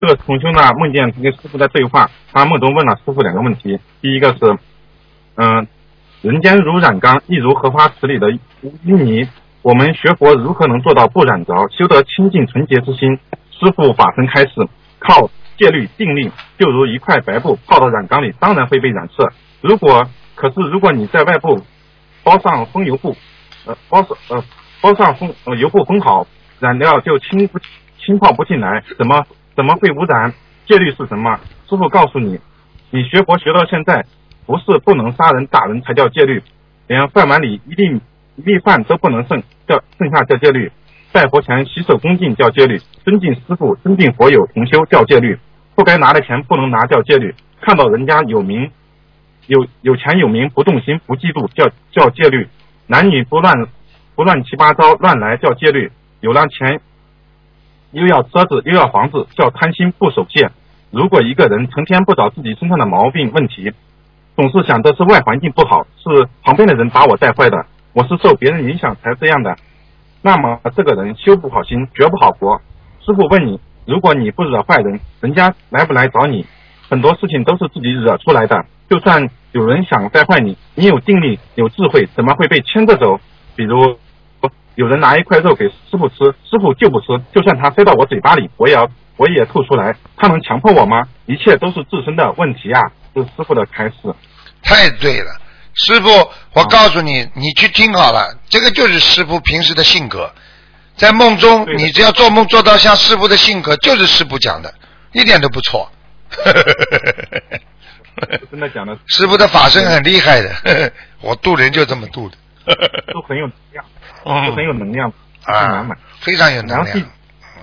个同修呢梦见跟师傅在对话，他梦中问了师傅2个问题。第一个是，人间如染缸，亦如荷花池里的淤泥，我们学佛如何能做到不染着，修得清净纯洁之心？师傅法身开示，靠戒律定力，就如一块白布泡到染缸里，当然会被染色。可是如果你在外部包上风油布，包上油布封好，染料就浸泡不进来，怎么会污染？戒律是什么？师父告诉你，你学佛学到现在，不是不能杀人打人才叫戒律，连饭碗里一粒饭都不能剩下叫戒律。拜佛前洗手恭敬叫戒律，尊敬师父尊敬佛友同修叫戒律，不该拿的钱不能拿叫戒律，看到人家有钱有名不动心不嫉妒叫戒律，男女不乱七八糟乱来叫戒律，有了钱又要车子又要房子叫贪心不守戒。如果一个人成天不找自己身上的毛病问题，总是想的是外环境不好，是旁边的人把我带坏的，我是受别人影响才这样的，那么这个人修不好心绝不好佛。师父问你，如果你不惹坏人，人家来不来找你？很多事情都是自己惹出来的，就算有人想带坏你，你有定力有智慧，怎么会被牵着走？比如有人拿一块肉给师父吃，师父就不吃，就算他塞到我嘴巴里，我也吐出来，他能强迫我吗？一切都是自身的问题啊！这是师父的开示。 太对了，师父，我告诉你，你去听好了，这个就是师父平时的性格。在梦中，你只要做梦做到像师父的性格，就是师父讲的，一点都不错。 真的讲的， 师父的法身很厉害的，我渡人就这么渡的， 都很有能量，都很有能量， 啊，非常有能量。